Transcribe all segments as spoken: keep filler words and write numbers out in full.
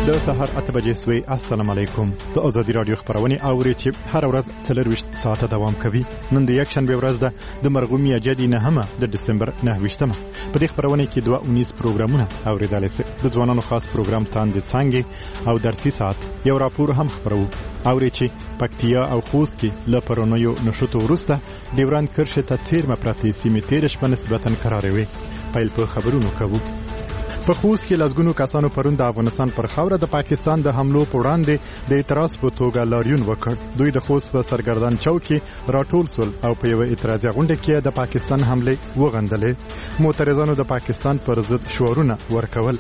د سهار اته بجې سوې. السلام علیکم. د ازادي رادیو خبرونه اوري چې هر ورځ څلرویشت ساعته دوام کوي. نن د یکشنبه ورځ ده د مرغومي جدي نهمه د دسمبر نهه ویشتمه. په دې خبرونه کې دوه اونیز پروګرامونه اوریدل شي. د ځوانانو خاص پروګرام تاند څنګه او درسي ساعت یو راپور هم خبرو اوري چې پکتیا او خوست کې له پرونیو نشوت ورسته ډیوران کرښه ته تیرمه پرتی سیمه تیرش په نسبتا قرار وي. پیل په خبرونو کوو. په خوست کې لازګونو کسانو پرون د افغانستان پر خاوره د پاکستان د حملو په وړاندې د اعتراض په توګه لاریون وکړ. دوی د خوست په سرګردان چوک کې راټول سول او په یو اعتراضي غونډه کې د پاکستان حمله وغندلې. معترضانو د پاکستان پر ضد شعارونه ورکول.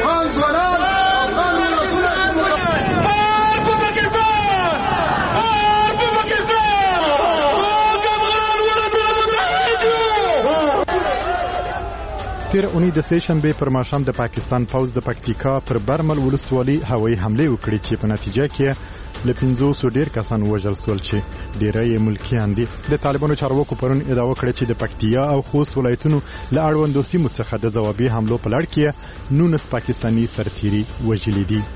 تیر اونۍ د سېشنبه پر ماښام د پاکستان پوز د پکتیکا پر برمل ولسوالۍ هوایي حمله وکړې چې په نتیجه کې له پنځوسو ډیر کسان وژل شول چې ډیری یې ملکیان دي. د طالبانو چارواکو پرون ادعا وکړه چې د پکتیا او خوست ولایتونو له اړوندو سیمو څخه د ځوابي حملو په لړ کې نولس پاکستاني سرتیري وژلي دي.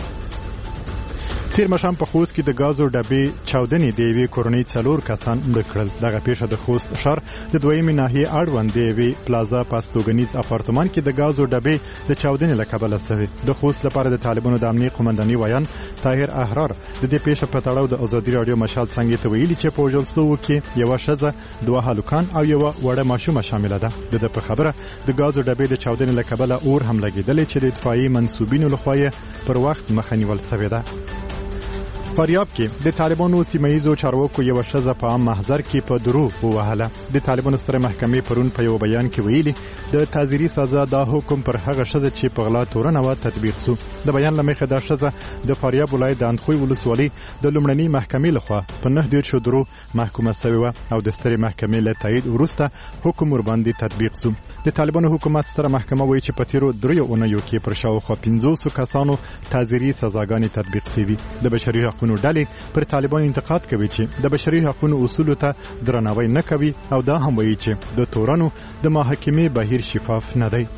تیر مشام په خوست کې د غازو ډبې چاودنې د یوې کورنۍ څلور کسان مړه کړل. دغه پیښه د خوست ښار د دویمې ناحیې اړوند د یوې پلازا پاستوګنیز اپارتمان کې د غازو ډبې د چاودنې له کبله شوې. د خوست لپاره د طالبانو د امنیت قومنداني ویان طاهر احرار د دې پیښې په تړاو د ازادي رادیو مشال څنګه ته ویلي چې په وژل شوو کې یوه ښځه دوه هلکان او یوه وړه ماشومه شامله ده. د دې په خبره د غازو ډبې د چاودنې له کبله اور هم لګېدلی چې د اطفائیې منسوبینو لخوا یې پر وخت مخه نیول شوې ده. فاریاب کې د طالبانو سیمایزو چارواکو یو ښځه په عام محضر کې په درو ووهله. د طالبانو ستره محکمې پرون په یو بیان کې ویلي د تعزیري سزا دا حکم پر هغه ښځه چې په غلا تورنه و تطبیق شو. د بیان له مخې دا ښځه د فاریاب ولایت د اندخوی ولسوالۍ د لومړنۍ محکمې لخوا په نه دیرشو درو محکومه شوې وه او د سترې محکمې له تایید وروسته حکم ورباندې تطبیق شو. د طالبانو حکومت ستره محکمه وایي چې په تیرو دریو اونیو کې پر شاوخوا پنځوسو کسانو تعزیري سزاګانې تطبیق شوي. د بشري حقوقو ډلې پر طالبان انتقاد کوي چې د بشري حقوقو اصولو ته درناوی نه کوي او دا هم وایي چې د تورنو د محاکمې بهیر شفاف نه دی.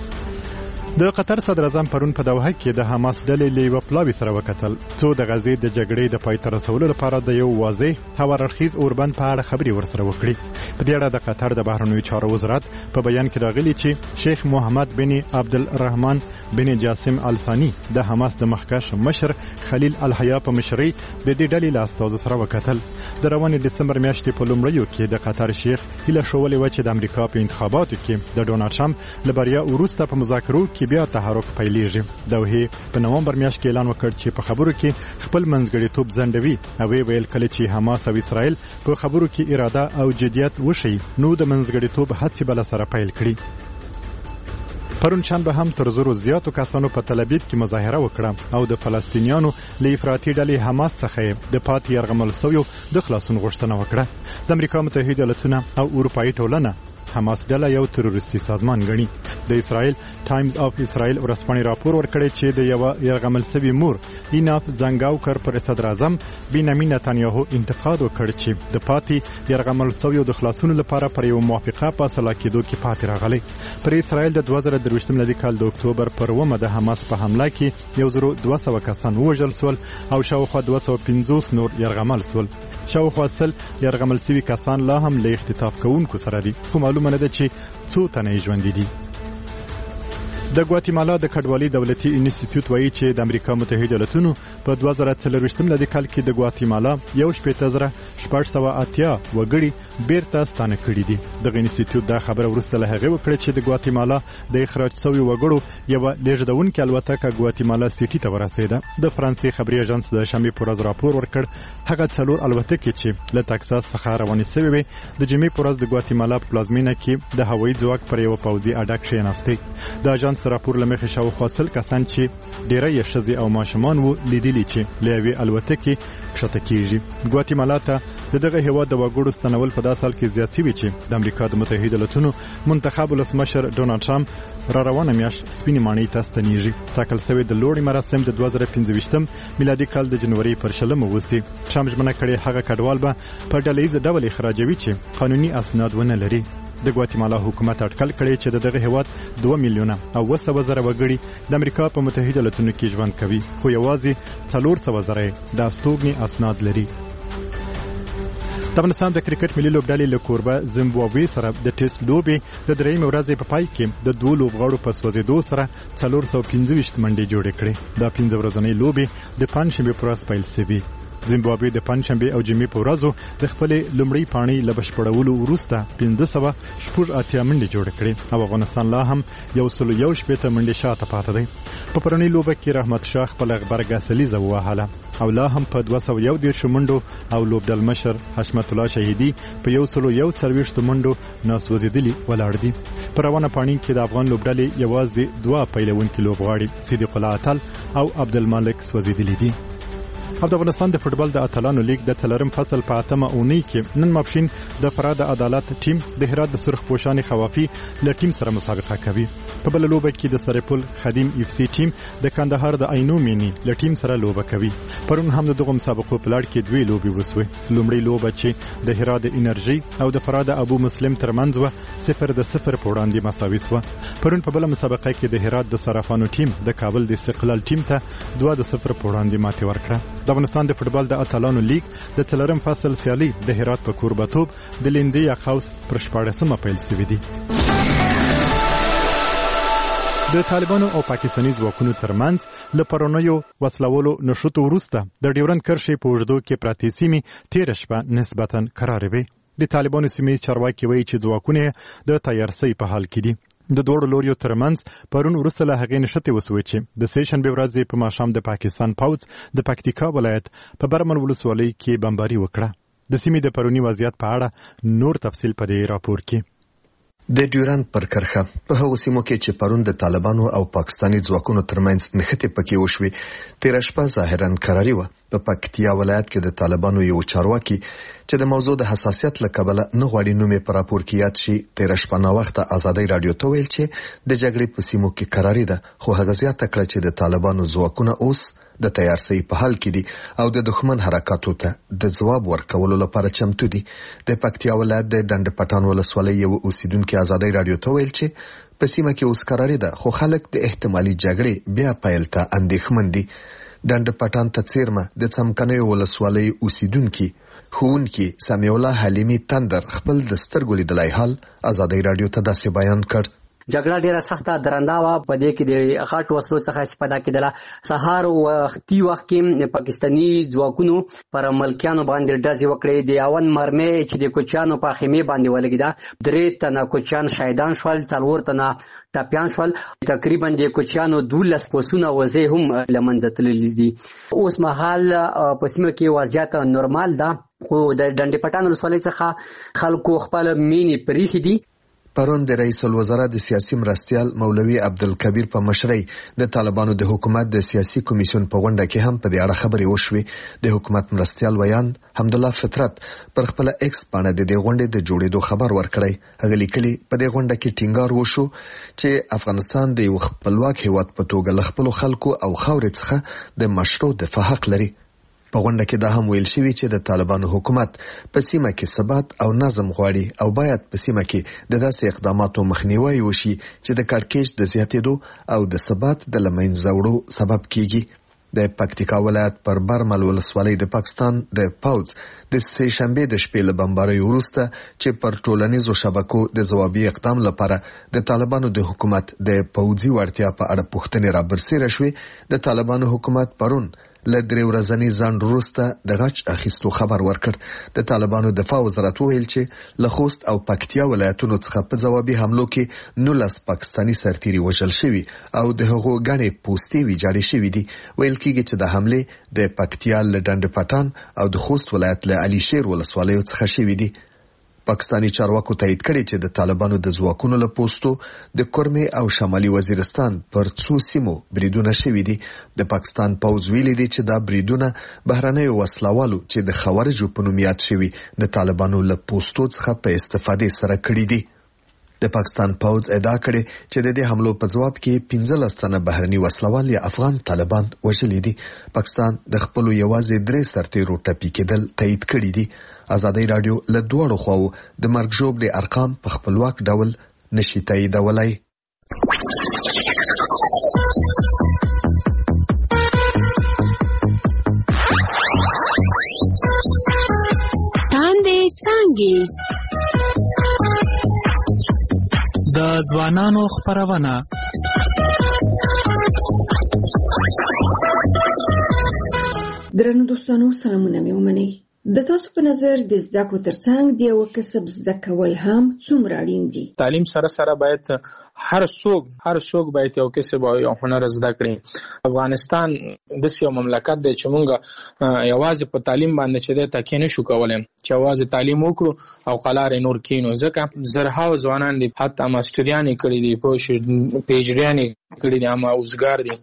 د قطر صدر اعظم پرون په دوحه کې د حماس ډلې له یوه پلاوي سره وکتل څو د غزې د جګړې د پای ته رسولو لپاره د یو واضح هواررخیز اوربند په اړه خبرې ورسره وکړي. په دې اړه د قطر د بهرنیو چارو وزارت په بیان کې راغلي چې شیخ محمد بن عبدالرحمن بن جاسم الثاني د حماس د مخکښ مشر خلیل الحیا په مشرۍ د دې ډلې له استازو سره وکتل. د روانې دسمبر میاشتې په لومړیو کې د قطر شیخ هیله شولې وه چې د امریکا په انتخاباتو کې د ډونالډ ټرمپ له بریا وروسته په مذاکرو کې بیا تحرک پیلېږي. دوحې په نومبر میاشت کې اعلان وکړ چې په خبرو کې خپل منځګړیتوب ځنډوي او ویل کله چې حماس او اسرائیل په خبرو کې اراده او جدیت وشي نو د منځګړیتوب هڅې بل سره پیل کړي. پرون شنبه هم تر زرو زیاتو کسانو په تل ابیب کې مظاهره وکړه او د فلسطینیانو له افراطي ډلې حماس څخه د پاتې یرغمل شویو د خلاصون غوښتنه وکړه. د امریکا متحده ایالتونه او اروپایي ټولنه حماس ډله یو تروریستي سازمان ګڼي. د اسرائیل ټایمز اف اسرائیل ورځپاڼې راپور ورکړی چې د یوه یرغمل شوي مور ایناف زنګاوکر پر صدر اعظم بنیامین نتانیاهو انتقاد وکړ چې د پاتې یرغمل شویو د خلاصون لپاره پر یو موافقه په سلا کېدو کې پاتې راغلی. پر اسرائیل د دوه زره درویشتم لدي کال د اکتوبر پر اوومه د حماس په حمله کې یو زرو دوه سوه کسان ووژل شول او شاوخوا دوه سوه پنځوس نور یرغمل شول. شاوخوا سل یرغمل شوي کسان لا هم له اختطاف کوونکو سره دي خو معلومه نه ده چې څو تنه یې ژوندي دي. د ګواتیمالا د کډوالۍ دولتي انسټیټیوټ وایي چې د امریکا متحده ایالتونو په دوه زره څلرویشتم لدي کال کې د ګواتیمالا یو شپېته زره شپږ سوه اتیا وګړي بیرته ستانه کړي دي. دغه انسټیټیوټ دا خبره وروسته له هغې وکړه چې د ګواتیمالا د اخراج شویو وګړو یوه لېږدونکې الوتکه ګواتیمالا سیټي ته ورسېده. د فرانسې خبري اژانس د شنبې په ورځ راپور ورکړ هغه څلور الوتکې چې له تکساس څخه روانې شوې وې د جمعې په ورځ د ګواتیمالا په پلازمینه کې د هوایي ځواک پر یوه پوځي اډه کښېناستې. د اژانس راپور له مخې شاوخوا سل کسان چې ډیری یې ښځې او ماشومان وو لیدلي چې له یوې الوتکې کښته کېږي. ګواتیمالا ته د دغه هېواد د وګړو ستنول په داسې حال کې زیات شوي چې د امریکا د متحده ایالتونو منتخب ولسمشر ډونالډ ټرمپ را روانه میاشت سپینې ماڼۍ ته ستنېږي. ټاکل شوی د لوړې مراسم د دوه زره پنځه ویشتم میلادي کال د جنوري پر شلمه وشي. ټرمپ ژمنه کړې هغه کډوال به په ډله ییز ډول اخراجوي چې قانوني اسناد ونه لري. د ګواتیمالا حکومت اټکل کړی چې دغه هیواد دوه میلیونه او اوه سوه زره وګړي د امریکا په متحده ایالاتونو کې ژوند کوي، خو یوازې څلور سوه زره د استوګنې اسناد لري. د افغانستان د کرکټ ملي لوبډلې له کوربه زیمبابوې سره د ټیسټ لوبې د درېیمې ورځې په پای کې د دوو لوبغاړو په سوځېدو سره څلور سوه پنځه ویشت منډې جوړې کړې. دا پنځه ورځنۍ لوبې د پنجشنبې په ورځ پیل شوې. زیمبابوې د پنجشنبې او جمعې په ورځو د خپلې لومړۍ پاڼۍ له بشپړولو وروسته پنځه سوه شپږ اتیا منډې جوړې کړې او افغانستان لا هم یو سل یو شپېته منډې شاته پاتې دی. په پرونۍ لوبه کې رحمت شاه خپله غبرګه سلیزه ووهله او لا هم په دوه سوه یو دېرشو منډو او لوبډل مشر حشمت الله شهیدي په یو سل یو څلوېښتو منډو ناسوځېدلي ولاړ دي. په روانه پاڼۍ کې د افغان لوبډلې یوازې دوه پیلوونکي لوبغاړي صدیق الله اتل او عبدالمالک سوځېدلي دي. او د افغانستان د فوټبال د اتلانو لیګ د څلورم فصل په اتمه اونۍ کې نن ماپښین د فراه د عدالت ټیم د هرات د سرخ پوشانې خوافي له ټیم سره مسابقه کوي. په بله لوبه کې د سرپل خدیم اف سی ټیم د کندهار د عینو مینی له ټیم سره لوبه کوي. پرون هم د دغه مسابقو په لړ کې دوی لوبې وسوې. لومړی لوبه چې د هرات د انرژي او د فراه د ابو مسلم ترمنځ و صفر د صفر په وړاندې مساوي سوه. پرون په بله مسابقه کې د هرات د صرافانو ټیم د کابل د استقلال ټیم ته دوه د صفر په وړاندې ماتې ورکړه. د افغانستان د فوټبال د اتلانو لیګ د څلورم فصل سیالي د هرات په کوربتوب د لیندې یا قوس پر شپاړسمه پیل شوې دي. د طالبانو او پاکستاني ځواکونو ترمنځ له پرونیو وسلولو نښتو وروسته د ډیورند کرښې په اوږدو کې پراتې سیمې تېره شپه نسبتا کرارې وې. د طالبانو سیمې چارواکي وایي چې ځواکونه د تیارسۍ په حال کې دي. د دوړو لوریو ترمنځ پرون وروسته له هغې نښتې وسوې چې د سې شنبې ورځې په ماښام د پاکستان پوځ د پکتیکا ولایت په برمل ولسوالۍ کې بمباري وکړه. د سیمې د پروني وضعیت په اړه نور تفصیل په دې راپور کې. د ډیورند پر کرښه په هغو سیمو کې چې پرون د طالبانو او پاکستاني ځواکونو ترمنځ نښتې پکې وشوې، تېره شپه ظاهرا کراري وه. په پکتیا ولایت کې د طالبانو یو چارواکي چې د موضوع د حساسیت له کبله نه غواړي نوم یې په راپور کې یاد شي، تېره شپه ناوخته ازادۍ راډیو ته ویل چې د جګړې په سیمو کې کراري ده، خو هغه زیاته کړه چې د طالبانو ځواکونه اوس د تیارسۍ په حال کې دي او د دښمن حرکاتو ته د ځواب ورکولو لپاره چمتو دي. د پکتیا ولایت د ډنډ پټان ولسوالۍ یو اوسیدونکو ازادۍ راډیو ته ویل چې په سیمه کې اوس کراري ده، خو خلک د احتمالي جګړې بیا پیل ته اندېښمن دي. ډنډ پټان ته څیرمه د څمکنیو ولسوالۍ اوسیدونکي ښوونکي سمیع الله حلیمي تندر خپل د سترګو لیدلی حال ازادۍ راډیو ته داسې بیان کړ. جګړه ډیره سخته درنده وه، په دې کې د غټ وسلو څخه استفاده کېدله. سهار وختي وخت کې پاکستاني ځواکونو پر ملکیانو باندې ډزې وکړې. د اول مرمۍ چې د کوچیانو په خیمې باندې ولګېده، درې تنه کوچیان شهیدان شول، څلور تنه ټپیان شول. تقریبا د کوچیانو دولس پسونه وزې هم له منځه تللي دي. اوس مهال په سیمه کې وضعیت نورمال ده، خو د ډنډ پټان ولسوالۍ څخه خلکو خپل مینې پریښي دي. پرون د رئیس الوزرا د سیاسي مرستیال مولوي عبدالکبیر په مشرۍ د طالبانو د حکومت د سیاسي کمیسیون په غونډه کې هم په دې اړه خبرې وشوې. د حکومت مرستیال ویان حمدالله فطرت پر خپل ایکس باندې د دې غونډې د جوړېدو خبر ورکړی. هغه لیکلي په دې غونډه کې ټینګار وشو چې افغانستان د یو خپلواک هیواد په توګه له خپلو خلکو او خاورې څخه د مشروع دفاع حق لري. په غونډه کې دا هم ویل شوی چې د طالبانو حکومت په سیمه کې ثبات او نظم غواړي او باید په سیمه کې د داسې اقداماتو مخنیوي وشي چې د کړکېچ د زیاتېدو او د ثبات د له منځه وړو سبب کیږي. د پکتیکا ولایت پر برمل ولسوالۍ د پاکستان د پوځ د سې شنبې د شپې له بمبارۍ وروسته چې پر ټولنیزو شبکو د ځوابي اقدام لپاره د طالبانو د حکومت د پوځي وړتیا په اړه پوښتنې رابرسېره شوې، د طالبانو حکومت پرون له درې ورځني ځنډ وروسته د غچ اخیستو خبر ورکړ. د طالبانو دفاع وزارت وویل چې له خوست او پکتیا ولایتونو څخه په ځوابي حملو کې نولس پاکستاني سرتیري وژل شوي او د هغو ګڼې پوستې ویجاړې شوي دي. ویل کېږي چې د حملې د پکتیا له ډنډ پټان او د خوست ولایت له علي شیر ولسوالیو څخه شوي دي. پاکستاني چارواکو تایید کړي چې د طالبانو د ځواکونو له پوستو د کورمې او شمالي وزیرستان پر څو سیمو بریدونه شوي دي. د پاکستان پوځ ویلي دي چې دا بریدونه بهرنیو وسلوالو چې د خوارجو په نوم یاد شوي د طالبانو له پوستو څخه په استفادې سره کړي دي. د پاکستان پوځ ادعا کړې چې د دې حملو په جواب کې پنځلس تنه بهرني وسلوال یا افغان طالبان وژلي دي. پاکستان د خپل یوازې درې سرتیرو ټپي کېدل تایید کړي دي. ازادي رادیو له دوړو خواو د مرګ ژوبلې ارقام په خپلواک ډول نشي تاییدولای. د ځوانانو خپرونه درنو دوستانو سلامونه مې ومنئ. د تاسو په نظر د زده کړو ترڅنګ د یو کسب زده کول هم څومره اړین دي؟ تعلیم سره سره باید هر څوک هر څوک باید یو کسب او یو هنر زده کړي. افغانستان د یو مملکت دی چې موږ یوازې په تعلیم باندې چې د تکیه نشو کولای، چې یوازې تعلیم وکړو او قلار نور کینو، ځکه زرهاو ځوانان دي حتی ماستریان کړي دي، په پیجریان کړي دي، اما اوسګار دي.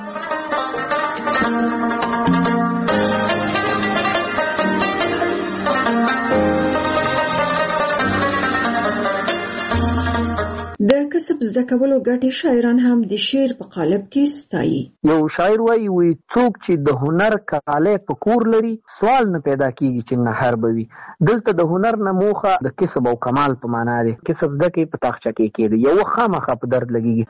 د کسب زده کولو ګټې شاعران هم د شعر په قالب کې ستایي. یو شاعر وایي وی څوک چې د هنر کاله په کور لري سوال نه پیدا کیږي چې نهار بوي. دلته د هنر نه موخه د کسب او کمال په معنا دی. کسب زده کې په تاخچه کې کېږي، یو خامخا په درد لګيږي.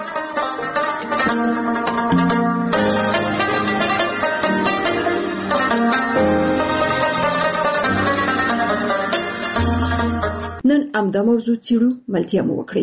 نن امدا موضوع چیرو ملتیا مو وکړي.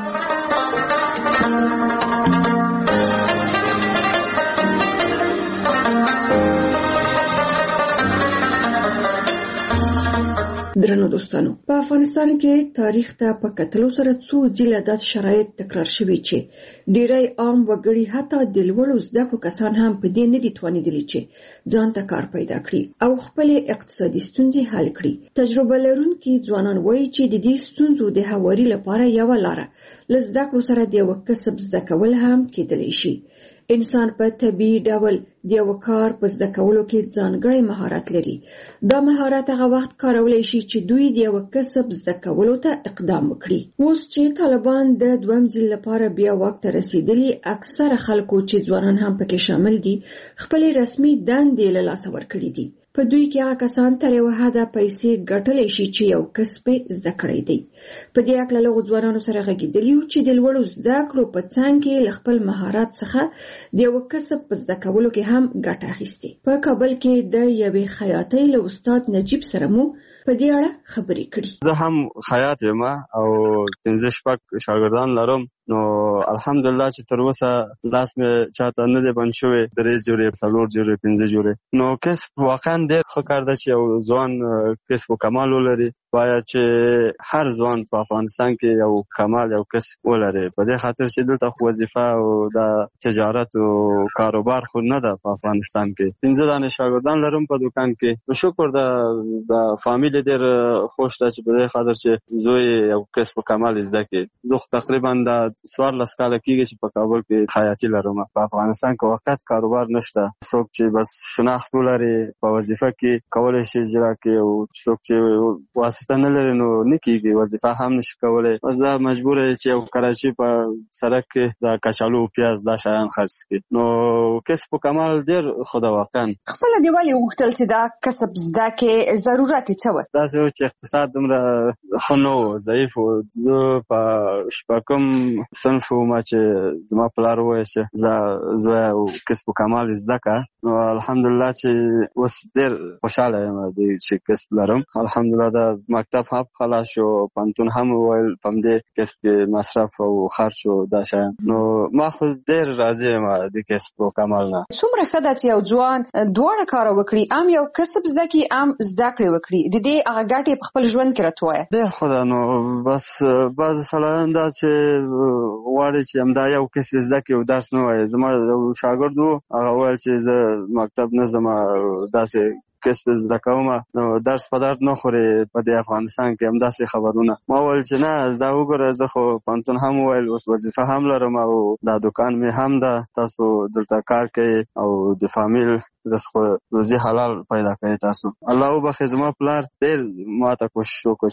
درنو دوستانو، په افغانستان کې تاریخ ته په کتلو سره څو ځله داسې شرایط تکرار شوي چې ډیری عام وګړي حتی د لوړو زده کړو کسان هم په دې نه دي توانېدلي چې ځان ته کار پیدا کړي او خپلې اقتصادي ستونزې حل کړي. تجربه لرونکي ځوانان وایي چې د دې ستونزو د هواري لپاره یوه لاره له زده کړو سره د یوه کسب زده کول هم کېدلی شي. انسان په طبیعي ډول د یو کار په زده کولو کې ځانګړی مهارت لري. دا مهارت هغه وخت کارولای شي چې دوی د یو کسب زده کولو ته اقدام وکړي. اوس چې طالبان د دویم ځل لپاره بیا واک ته رسیدلي، اکثره خلکو چې ځوانان هم پکې شامل دي خپلې رسمي دندې له لاسه ورکړي دي. په دوی کې هغه کسان تر یوه حده پیسې ګټلی شي چې یو کسب یې زده کړی دی. په دې هکله له هغو ځوانانو سره غږېدلي یو چې د لوړو زده کړو په څنګ کې له خپل مهارت څخه د یو کسب په زده کولو کې هم ګټه اخیستې. په کابل کې د یوې خیاطۍ له استاد نجیب سره مو په دې اړه خبرې کړي. زه هم خیاط یم او پنځه شپږ شاګردان لرم. نو الحمدلله چې تر اوسه لاس مې چاته نه دی بند شوی، درې جوړې، څلور جوړې، پنځه جوړې. نو کسب واقعا ډېر ښه کار ده چې یو ځوان کسب و کمال ولري. باید چې هر ځوان په افغانستان کې یو کمال، یو کسب ولري، په دې خاطر چې دلته خو وظیفه او د تجارت او کاروبار خو نه ده په افغانستان کې. پنځه دانې شاګردان لرم په دکان کې. شکر د د فامیل ډېر خوش ده چې په دې خاطر چې زوی یو کسب و کمال زده کړي. زه تقریبا د څوارلس کاله کېږي چې په کابل کې خیاطي لرم. په افغانستان کې وقت کاروبار نشته. څوک چې بس شناخت ولري په وظیفه کې کولی شي اجرا کړي، او څوک چې واسطه نه لري نو نه کېږي، وظیفه هم نشي کولی. بس دا مجبور دی چې یو کراچي په سړک کې د کچالو پیاز دا شیان خرڅ کړي. نو کسب کمال ډېر ښه ده واقعا. خپله دې ولې وغوښتل چې دا کسب زده کړې؟ ضرورت یې څه و؟ داسې و چې اقتصاد دومره ښه نه و، ضعیف و. زه په شپږم صنف وم چې زما پلار وویل چې زه زه کسب کمال زده کړه. نو الحمدلله چې اوس ډېر خوشحاله یم چې کسب لرم. الحمدلله د مکتب هم خلاص شو، پوهنتون هم وویل په همدې کسب کې مصرف او خرچ او دا شیان. نو ما خو ډېر راضي یم د کسب کمال نه. څومره ښه ده چې یو ځوان دواړه کار وکړي، هم یو کسب زده کړي، هم زده کړې وکړي. د دې هغه ګټې په خپل ژوند کې راته ووایه. ډېر ښه ده. نو بس بعضې سړیان دا چې غواړي چې همدا یو کسب زده کړي او درس نه وایي. زما یو شاګرد و، هغه وویل چې زه مکتب نه ځم، داسې کسب زده کوم، نو درس په درد نه خوري په دې افغانستان کې همداسې خبرونه. ما وویل چې نه، دا وګوره زه خو پوهنتون هم وویل، اوس وظیفه هم لرم او دا دکان مې هم ده، تاسو دلته کار کوي او د فامیل رزق روزي حلال پیدا کوي تاسو. الله وبخښي، زما پلار ډېر ما ته کوشش وکړ چې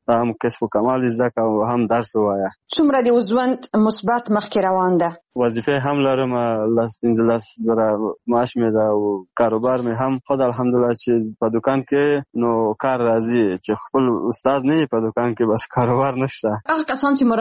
هم کسب و کمال زده که او هم درس ووایه. څومره د ژوند مثبت مخکې روان ده؟ وظیفه هم لرم، لس پنځلس زره معاش مې ده او کاروبار مې هم خود الحمدلله چې په دکان کې نو کار راځي، چې خپل استاد نه په دکان کې بس کاروبار نشته. هغه کسان چې